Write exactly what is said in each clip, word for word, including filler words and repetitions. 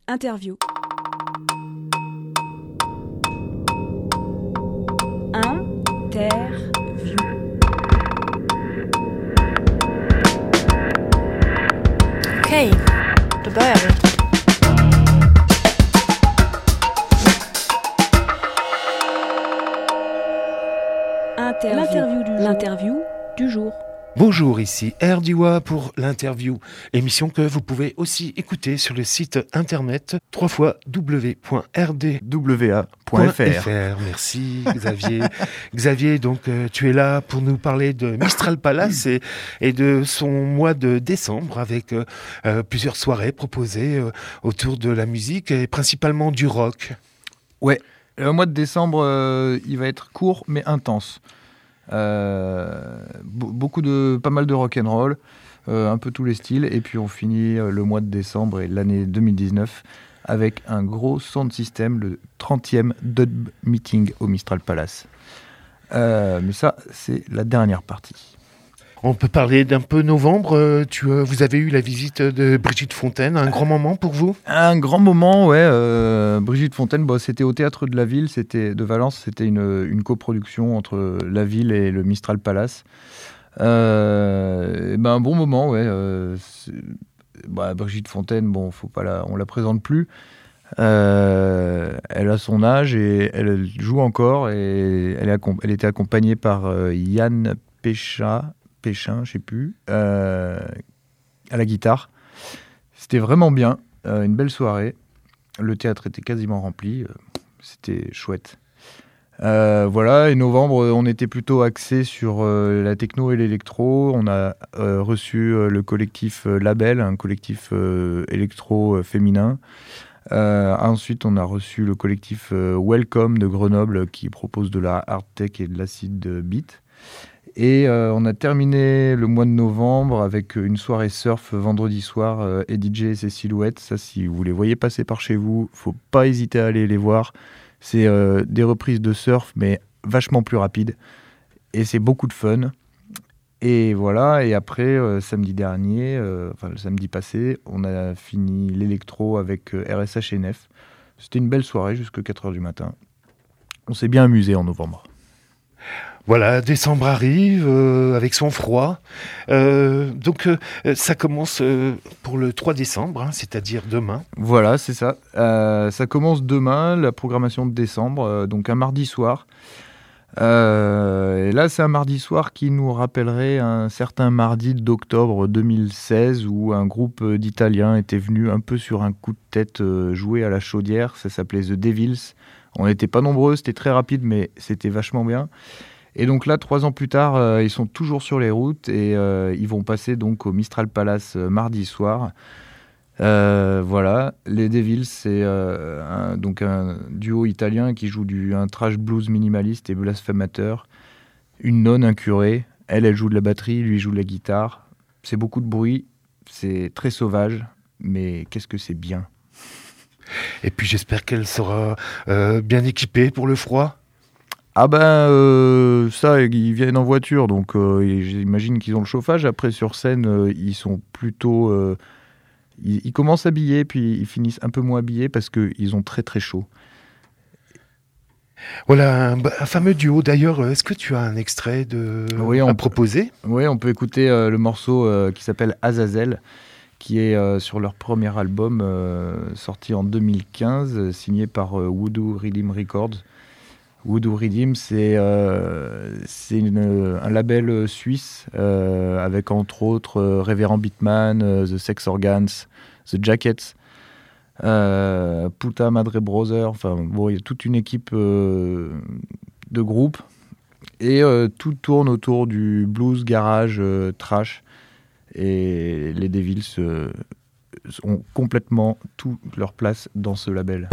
Interview. Interview. Okej, då börjar vi. Interview. L'interview du jour. L'interview du jour. Bonjour, ici Erdiwa pour l'interview, émission que vous pouvez aussi écouter sur le site internet w w w point r d w a point f r. Merci Xavier. Xavier, donc euh, tu es là pour nous parler de Mistral Palace et, et de son mois de décembre avec euh, euh, plusieurs soirées proposées euh, autour de la musique et principalement du rock. Ouais, le mois de décembre, euh, il va être court mais intense. Euh, beaucoup de, pas mal de rock'n'roll, euh, un peu tous les styles, et puis on finit euh, le mois de décembre et l'année deux mille dix-neuf avec un gros sound system, le trentième Dub Meeting au Mistral Palace. Euh, mais ça, c'est la dernière partie. On peut parler d'un peu novembre. Tu, euh, vous avez eu la visite de Brigitte Fontaine, un grand moment pour vous ? Un grand moment, ouais. Euh, Brigitte Fontaine, bon, c'était au Théâtre de la Ville, c'était de Valence. C'était une, une coproduction entre la ville et le Mistral Palace. Euh, et ben, un bon moment, ouais. Euh, bah, Brigitte Fontaine, bon, faut pas la, on la présente plus. Euh, elle a son âge et elle joue encore. Et elle, est, elle était accompagnée par euh, Yann Pécha. Péchin, je sais plus, euh, à la guitare. C'était vraiment bien, euh, une belle soirée. Le théâtre était quasiment rempli, euh, c'était chouette. Euh, voilà, et novembre, on était plutôt axé sur euh, la techno et l'électro. On a euh, reçu euh, le collectif euh, Label, un collectif euh, électro euh, féminin. Euh, ensuite, on a reçu le collectif euh, Welcome de Grenoble qui propose de la hard tech et de l'acid beat. Et euh, on a terminé le mois de novembre avec une soirée surf vendredi soir euh, et D J et ses silhouettes. Ça, si vous les voyez passer par chez vous, faut pas hésiter à aller les voir. C'est euh, des reprises de surf, mais vachement plus rapides. Et c'est beaucoup de fun. Et voilà, et après, euh, samedi dernier, euh, enfin le samedi passé, on a fini l'électro avec euh, R S H N F. C'était une belle soirée jusqu'à quatre heures du matin. On s'est bien amusé en novembre. Voilà, décembre arrive euh, avec son froid. Euh, donc euh, ça commence euh, pour le trois décembre, hein, c'est-à-dire demain. Voilà, c'est ça. Euh, ça commence demain, la programmation de décembre, euh, donc un mardi soir. Euh, et là, c'est un mardi soir qui nous rappellerait un certain mardi d'octobre deux mille seize où un groupe d'Italiens était venu un peu sur un coup de tête euh, jouer à la chaudière. Ça s'appelait The Devils. On n'était pas nombreux, c'était très rapide, mais c'était vachement bien. Et donc là, trois ans plus tard, euh, ils sont toujours sur les routes et euh, ils vont passer donc au Mistral Palace euh, mardi soir. Euh, voilà, les Devils, c'est euh, un, donc un duo italien qui joue du, un trash blues minimaliste et blasphémateur. Une nonne, un curé. Elle, elle joue de la batterie, lui joue de la guitare. C'est beaucoup de bruit, c'est très sauvage, mais qu'est-ce que c'est bien. Et puis j'espère qu'elle sera euh, bien équipée pour le froid. Ah ben euh, ça, ils viennent en voiture, donc euh, j'imagine qu'ils ont le chauffage. Après sur scène, euh, ils sont plutôt, euh, ils, ils commencent habillés, puis ils finissent un peu moins habillés parce qu'ils ont très très chaud. Voilà, un, un fameux duo. D'ailleurs, est-ce que tu as un extrait de oui, on à proposer ? Oui, on peut écouter euh, le morceau euh, qui s'appelle Azazel, qui est euh, sur leur premier album euh, sorti en deux mille quinze, signé par euh, Voodoo Rhythm Records. Voodoo Rhythm, c'est, euh, c'est une, un label suisse euh, avec entre autres euh, Révérend Beatman, euh, The Sex Organs, The Jackets, euh, Puta Madre Brother. Enfin bon, il y a toute une équipe euh, de groupes et euh, tout tourne autour du blues, garage, euh, trash. Et les Devils euh, ont complètement toute leur place dans ce label.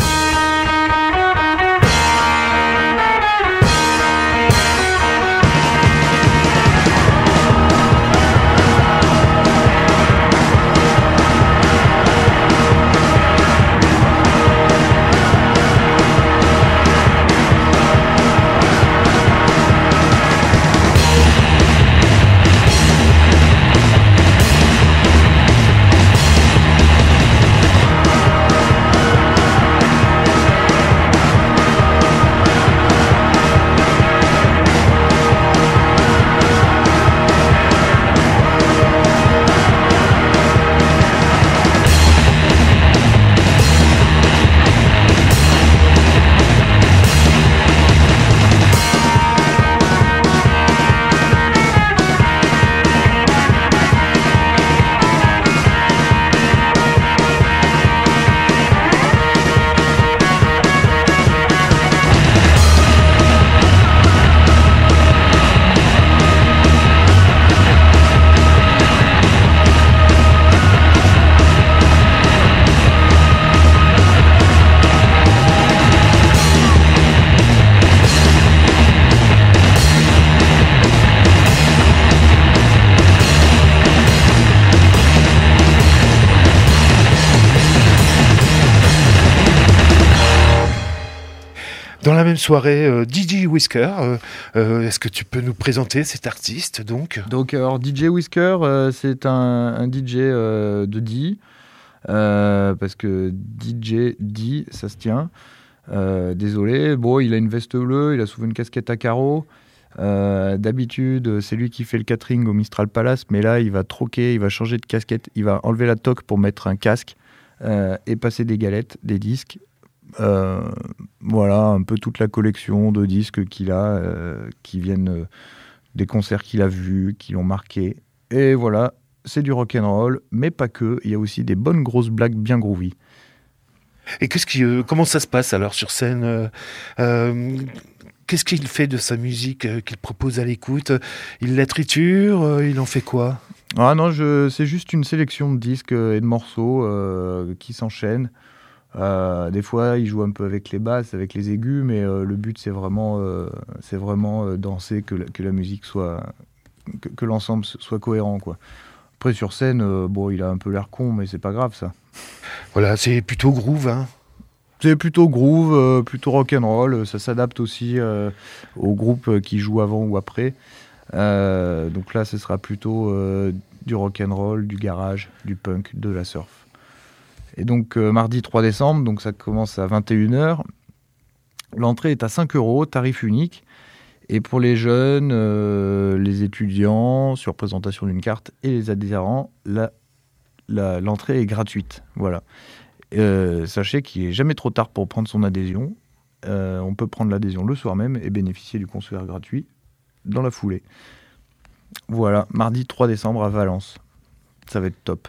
Dans la même soirée, euh, D J Whisker, euh, euh, est-ce que tu peux nous présenter cet artiste donc Donc alors D J Whisker, euh, c'est un, un D J euh, de D, euh, parce que D J D, ça se tient. Euh, désolé, bon, il a une veste bleue, il a souvent une casquette à carreaux. Euh, d'habitude, c'est lui qui fait le catering au Mistral Palace, mais là, il va troquer, il va changer de casquette, il va enlever la toque pour mettre un casque euh, et passer des galettes, des disques. Euh, voilà, un peu toute la collection de disques qu'il a, euh, qui viennent euh, des concerts qu'il a vus, qui l'ont marqué. Et voilà, c'est du rock'n'roll, mais pas que. Il y a aussi des bonnes grosses blagues bien groovy. Et qu'est-ce qui, euh, comment ça se passe alors sur scène euh, euh, Qu'est-ce qu'il fait de sa musique euh, qu'il propose à l'écoute? Il la triture euh, Il en fait quoi? Ah non, je, c'est juste une sélection de disques et de morceaux euh, qui s'enchaînent. Euh, des fois, il joue un peu avec les basses, avec les aigus, mais euh, le but, c'est vraiment, euh, c'est vraiment euh, danser, que la, que la musique soit, que, que l'ensemble soit cohérent, quoi. Après, sur scène, euh, bon, il a un peu l'air con, mais c'est pas grave, ça. Voilà, c'est plutôt groove, hein. C'est plutôt groove, euh, plutôt rock'n'roll. Ça s'adapte aussi euh, aux groupes qui jouent avant ou après. Euh, donc là, ce sera plutôt euh, du rock'n'roll, du garage, du punk, de la surf. Et donc, euh, mardi trois décembre, donc ça commence à vingt et une heures. L'entrée est à cinq euros, tarif unique. Et pour les jeunes, euh, les étudiants, sur présentation d'une carte, et les adhérents, la, la, l'entrée est gratuite. Voilà. Euh, sachez qu'il n'est jamais trop tard pour prendre son adhésion. Euh, on peut prendre l'adhésion le soir même et bénéficier du concert gratuit dans la foulée. Voilà, mardi trois décembre à Valence. Ça va être top.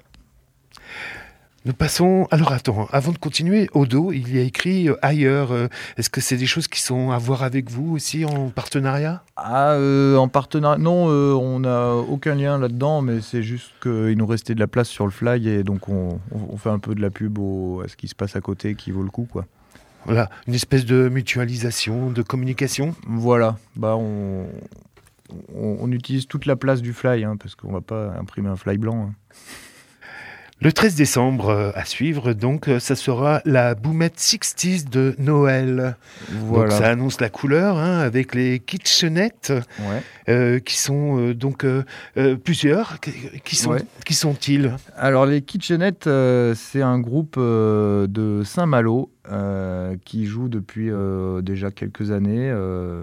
Nous passons... Alors attends, avant de continuer, au dos, il y a écrit euh, ailleurs. Euh, est-ce que c'est des choses qui sont à voir avec vous aussi en partenariat? Ah, euh, en partenariat... Non, euh, on n'a aucun lien là-dedans, mais c'est juste qu'il nous restait de la place sur le fly et donc on, on fait un peu de la pub au, à ce qui se passe à côté qui vaut le coup, quoi. Voilà, une espèce de mutualisation, de communication. Voilà, bah on, on, on utilise toute la place du fly, hein, parce qu'on va pas imprimer un fly blanc, hein. Le treize décembre, euh, à suivre, donc, euh, ça sera la boumette soixante de Noël. Voilà. Donc, ça annonce la couleur, hein, avec les kitchenettes, Ouais. euh, qui sont euh, donc euh, euh, plusieurs. Qui, sont, Ouais. qui sont-ils? Alors, les Kitchenettes, euh, c'est un groupe euh, de Saint-Malo euh, qui joue depuis euh, déjà quelques années, euh,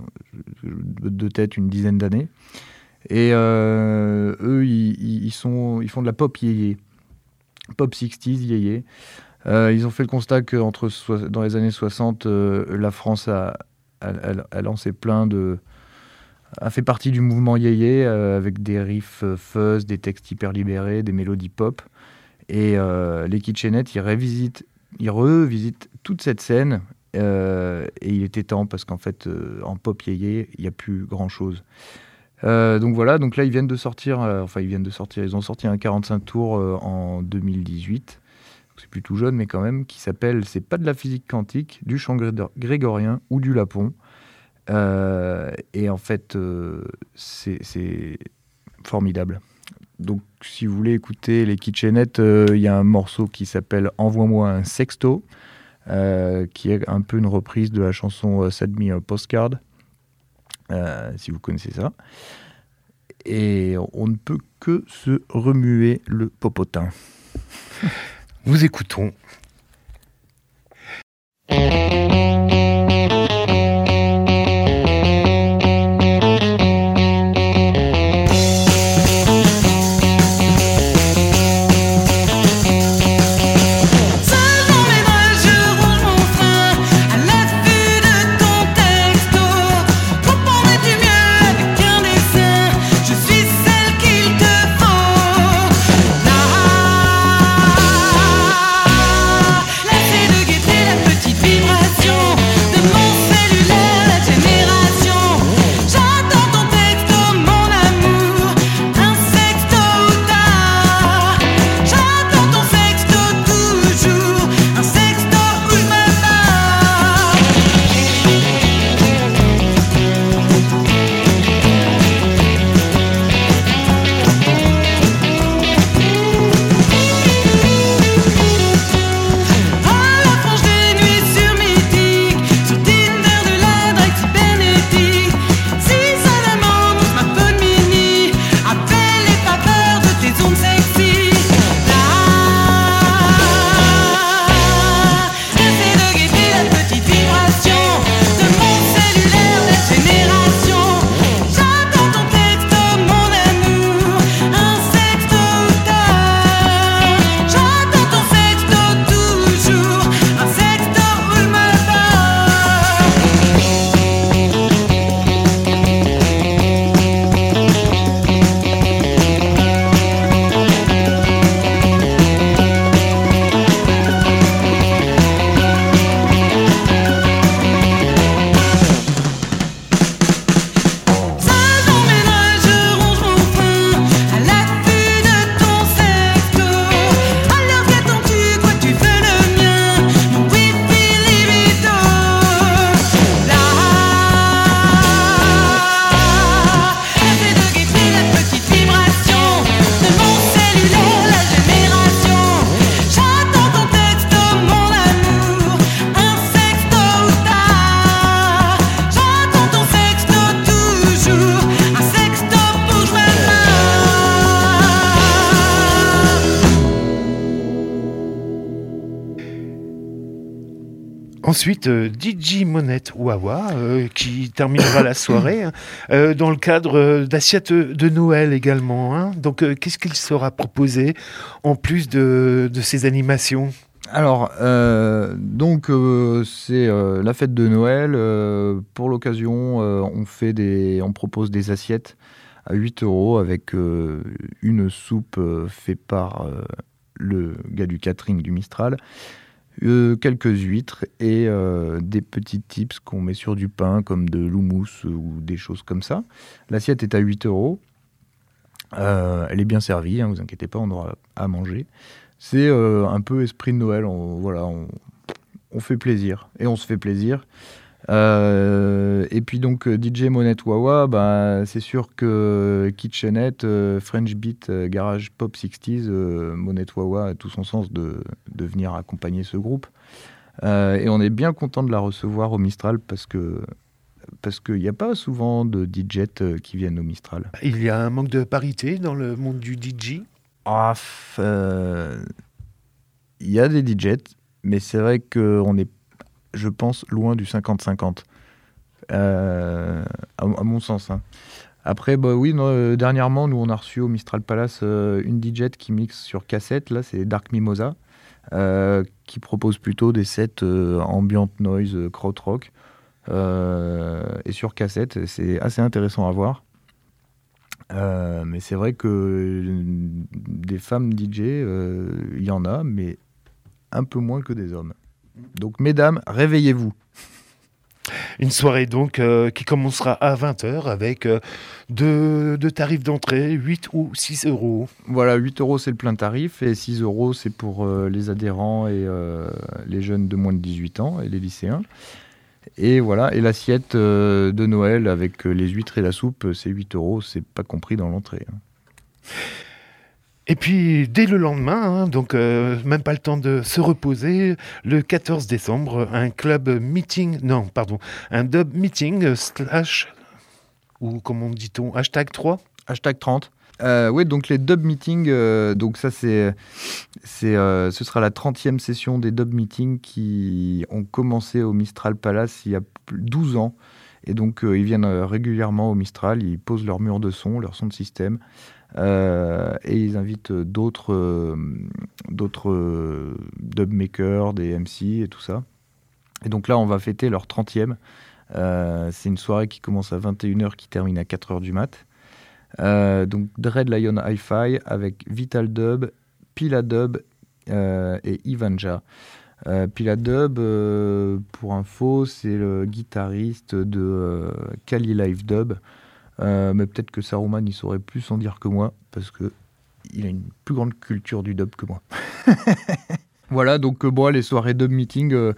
de tête une dizaine d'années. Et euh, eux, ils, ils, sont, ils font de la pop yéyé. Pop soixante, yéyé. Euh, ils ont fait le constat que entre so- dans les années soixante, euh, la France a, a, a, a lancé plein de... a fait partie du mouvement yéyé, euh, avec des riffs euh, fuzz, des textes hyper libérés, des mélodies pop. Et euh, les Kitchenettes, ils revisitent, ils revisitent toute cette scène. Euh, et il était temps, parce qu'en fait, euh, en pop yéyé, il n'y a plus grand-chose. Euh, donc voilà, donc là ils viennent de sortir, euh, enfin ils viennent de sortir, ils ont sorti un quarante-cinq tours euh, en deux mille dix-huit, donc c'est plus tout jeune mais quand même, qui s'appelle C'est pas de la physique quantique, du chant gré- grégorien ou du lapon. Euh, et en fait euh, c'est, c'est formidable. Donc si vous voulez écouter les Kitchenettes, il euh, y a un morceau qui s'appelle Envoie-moi un sexto, euh, qui est un peu une reprise de la chanson euh, Send Me a Postcard. Euh, si vous connaissez ça. Et on ne peut que se remuer le popotin. Nous écoutons. Ah Ensuite, euh, D J Monette Wawa, euh, qui terminera la soirée hein, euh, dans le cadre euh, d'assiettes de Noël également. Hein. Donc, euh, qu'est-ce qu'il sera proposé en plus de, de ces animations ? Alors, euh, donc, euh, c'est euh, la fête de Noël. Euh, pour l'occasion, euh, on, fait des, on propose des assiettes à huit euros avec euh, une soupe euh, faite par euh, le gars du catering du Mistral. Euh, quelques huîtres et euh, des petits tips qu'on met sur du pain comme de l'houmous ou des choses comme ça. L'assiette est à huit euros. Euh, elle est bien servie, hein, vous inquiétez pas, on aura à manger. C'est euh, un peu esprit de Noël, on, voilà, on, on fait plaisir et on se fait plaisir. Euh, et puis donc D J Monette Wawa, bah, c'est sûr que Kitchenette, euh, French Beat, euh, Garage Pop soixante, euh, Monette Wawa a tout son sens de, de venir accompagner ce groupe. Euh, et on est bien content de la recevoir au Mistral parce que parce qu'il n'y a pas souvent de D J qui viennent au Mistral. Il y a un manque de parité dans le monde du D J ? Ah, euh, il y a des D J, mais c'est vrai qu'on est, je pense, loin du cinquante cinquante, euh, à, à mon sens. Hein. Après, bah oui, non, euh, dernièrement, nous, on a reçu au Mistral Palace euh, une D J qui mixe sur cassette, là, c'est Dark Mimosa, euh, qui propose plutôt des sets euh, ambient noise, euh, krautrock, euh, et sur cassette, c'est assez intéressant à voir. Euh, mais c'est vrai que des femmes D J, il euh, y en a, mais un peu moins que des hommes. Donc, mesdames, réveillez-vous. Une soirée donc euh, qui commencera à vingt heures avec euh, deux, deux tarifs d'entrée, huit ou six euros. Voilà, huit euros c'est le plein tarif et six euros c'est pour euh, les adhérents et euh, les jeunes de moins de dix-huit ans et les lycéens. Et voilà, et l'assiette euh, de Noël avec euh, les huîtres et la soupe, c'est huit euros, c'est pas compris dans l'entrée. Hein. Et puis, dès le lendemain, hein, donc euh, même pas le temps de se reposer, le quatorze décembre, un club meeting, non, pardon, un dub meeting slash, ou comment dit-on, hashtag trois Hashtag trente. Euh, oui, donc les dub meetings, euh, donc ça c'est, c'est, euh, ce sera la trentième session des dub meetings qui ont commencé au Mistral Palace il y a douze ans. Et donc euh, ils viennent régulièrement au Mistral, ils posent leur mur de son, leur son de système, euh, et ils invitent d'autres, euh, d'autres euh, dub makers, des M C et tout ça. Et donc là on va fêter leur trentième. Euh, c'est une soirée qui commence à vingt et une heures, qui termine à quatre heures du mat'. Euh, donc Dread Lion Hi-Fi avec Vital Dub, Pila Dub euh, et Ivanja. Euh, Pila Dub, euh, pour info, c'est le guitariste de euh, Kali Live Dub, euh, mais peut-être que Saruman il saurait plus en dire que moi parce que il a une plus grande culture du dub que moi. Voilà, donc euh, bon, les soirées dub meeting, euh,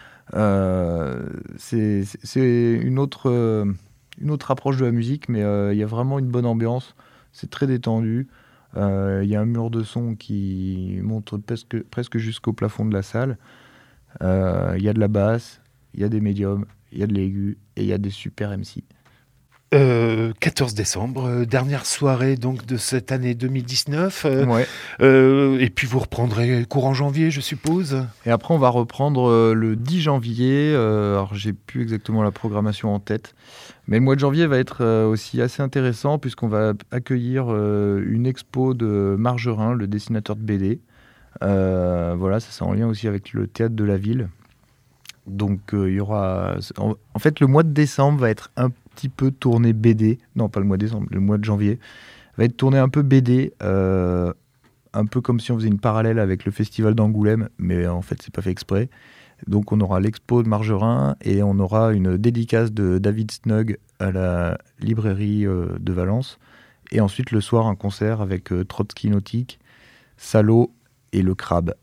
euh, c'est, c'est une autre. Euh, une autre approche de la musique, mais il euh, y a vraiment une bonne ambiance, c'est très détendu, il euh, y a un mur de son qui monte presque, presque jusqu'au plafond de la salle, il euh, y a de la basse, il y a des médiums, il y a de l'aigu, et il y a des super M C. Euh, quatorze décembre, euh, dernière soirée donc de cette année deux mille dix-neuf. Euh, ouais. euh, et puis vous reprendrez courant janvier, je suppose. Et après, on va reprendre euh, le dix janvier. Euh, alors, j'ai plus exactement la programmation en tête, mais le mois de janvier va être euh, aussi assez intéressant puisqu'on va accueillir euh, une expo de Margerin, le dessinateur de B D. Euh, voilà, ça c'est en lien aussi avec le théâtre de la ville. Donc, il euh, y aura. En, en fait, le mois de décembre va être un petit peu tourné B D, non pas le mois de décembre, le mois de janvier, va être tourné un peu B D, euh, un peu comme si on faisait une parallèle avec le festival d'Angoulême, mais en fait c'est pas fait exprès. Donc on aura l'expo de Margerin et on aura une dédicace de David Snug à la librairie euh, de Valence, et ensuite le soir un concert avec euh, Trotsky Nautique, Salo et Le Crabe.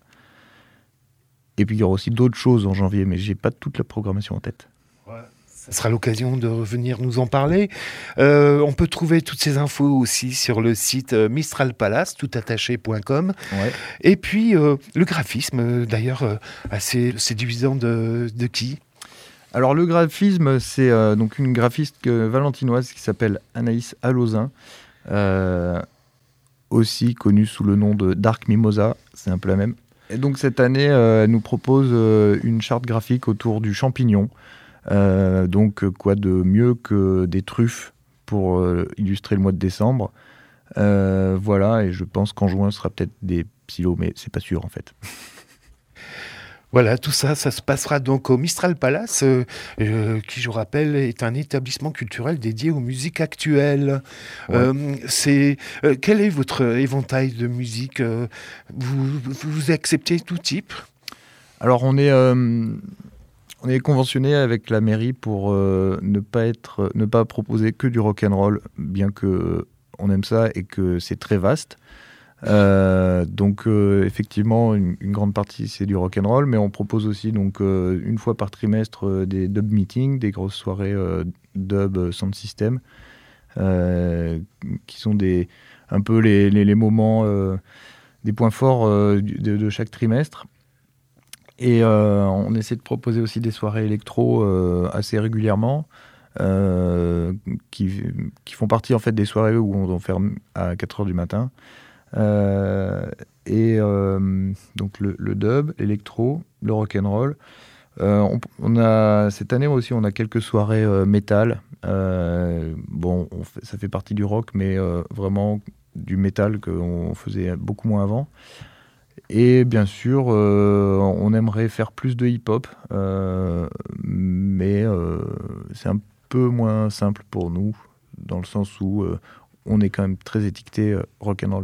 Et puis il y aura aussi d'autres choses en janvier, mais j'ai pas toute la programmation en tête. Ce sera l'occasion de revenir nous en parler. Euh, on peut trouver toutes ces infos aussi sur le site mistral palace tout attaché point com. Ouais. Et puis euh, le graphisme, d'ailleurs, euh, assez séduisant de, de qui ? Alors le graphisme, c'est euh, donc une graphiste euh, valentinoise qui s'appelle Anaïs Alozin, euh, aussi connue sous le nom de Dark Mimosa, c'est un peu la même. Et donc cette année, euh, elle nous propose euh, une charte graphique autour du champignon. Euh, donc quoi de mieux que des truffes pour euh, illustrer le mois de décembre. Euh, voilà, et je pense qu'en juin, ce sera peut-être des psylos, mais c'est pas sûr en fait. Voilà, tout ça, ça se passera donc au Mistral Palace, euh, euh, qui, je rappelle, est un établissement culturel dédié aux musiques actuelles. Ouais. Euh, c'est, euh, quel est votre éventail de musique euh, vous, vous acceptez tout type ? Alors, on est, euh, on est conventionné avec la mairie pour euh, ne pas être, ne pas proposer que du rock'n'roll, bien que on aime ça et que c'est très vaste. Euh, donc euh, effectivement une, une grande partie c'est du rock'n'roll, mais on propose aussi donc euh, une fois par trimestre euh, des dub meetings, des grosses soirées euh, dub euh, sound system, euh, qui sont des un peu les, les, les moments euh, des points forts euh, de, de chaque trimestre. Et euh, on essaie de proposer aussi des soirées électro euh, assez régulièrement. Euh, qui, qui font partie en fait des soirées où on ferme à quatre heures du matin. Euh, et euh, donc le, le dub, l'électro, le rock'n'roll. Euh, on, on a cette année aussi, on a quelques soirées euh, métal. Euh, bon, on fait, ça fait partie du rock, mais euh, vraiment du métal qu'on faisait beaucoup moins avant. Et bien sûr, euh, on aimerait faire plus de hip-hop, euh, mais euh, c'est un peu moins simple pour nous, dans le sens où euh, on est quand même très étiqueté euh, rock'n'roll.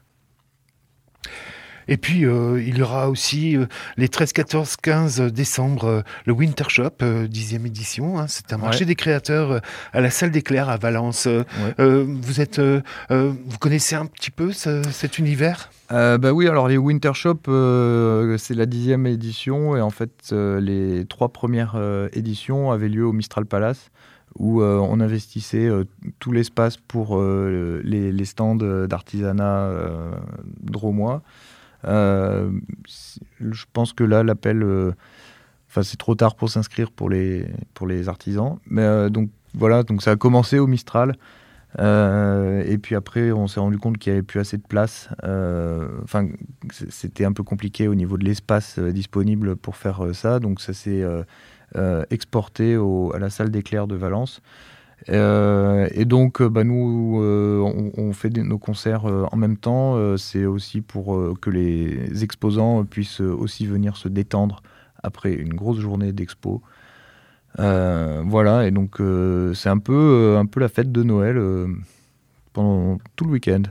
Et puis, euh, il y aura aussi euh, les treize, quatorze, quinze décembre, euh, le Winter Shop, euh, dixième édition. Hein, c'est un marché ouais. des créateurs euh, à la Salle des Clercs à Valence. Ouais. Euh, vous, êtes, euh, euh, vous connaissez un petit peu ce, cet univers ? euh, bah oui, alors les Winter Shop, euh, c'est la dixième édition. Et en fait, euh, les trois premières euh, éditions avaient lieu au Mistral Palace, où euh, on investissait euh, tout l'espace pour euh, les, les stands d'artisanat euh, drômois. Euh, je pense que là, l'appel, euh, enfin, c'est trop tard pour s'inscrire pour les, pour les artisans. Mais euh, donc voilà, donc ça a commencé au Mistral. Euh, et puis après, on s'est rendu compte qu'il n'y avait plus assez de place. Euh, enfin, c'était un peu compliqué au niveau de l'espace euh, disponible pour faire euh, ça. Donc ça s'est euh, euh, exporté au, à la Salle des Clercs de Valence. Euh, et donc, bah, nous, euh, on, on fait des, nos concerts euh, en même temps. Euh, c'est aussi pour euh, que les exposants puissent aussi venir se détendre après une grosse journée d'expo. Euh, voilà, et donc euh, c'est un peu, euh, un peu la fête de Noël euh, pendant tout le week-end.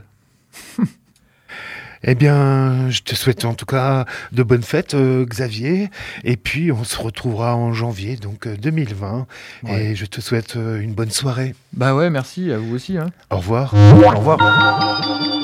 Eh bien, je te souhaite en tout cas de bonnes fêtes, euh, Xavier. Et puis, on se retrouvera en janvier, donc euh, deux mille vingt. Ouais. Et je te souhaite euh, une bonne soirée. Bah ouais, merci, à vous aussi. Hein. Au revoir. Au revoir.